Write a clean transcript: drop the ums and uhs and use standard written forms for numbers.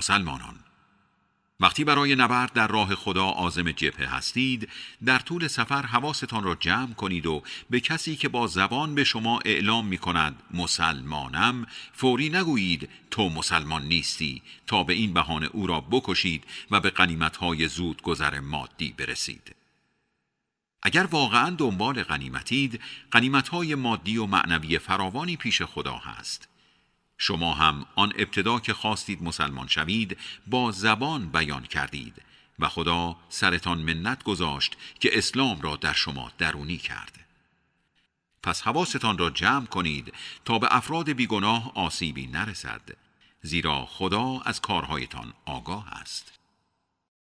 مسلمانان، وقتی برای نبرد در راه خدا عازم جبهه هستید، در طول سفر حواستان را جمع کنید و به کسی که با زبان به شما اعلام می کند مسلمانم، فوری نگویید تو مسلمان نیستی تا به این بهانه او را بکشید و به غنیمت‌های زود گذر مادی برسید. اگر واقعاً دنبال غنیمتید، غنیمت‌های مادی و معنوی فراوانی پیش خدا هست. شما هم آن ابتدا که خواستید مسلمان شوید با زبان بیان کردید و خدا سرتان منت گذاشت که اسلام را در شما درونی کرد. پس حواستان را جمع کنید تا به افراد بیگناه آسیبی نرسد، زیرا خدا از کارهایتان آگاه است.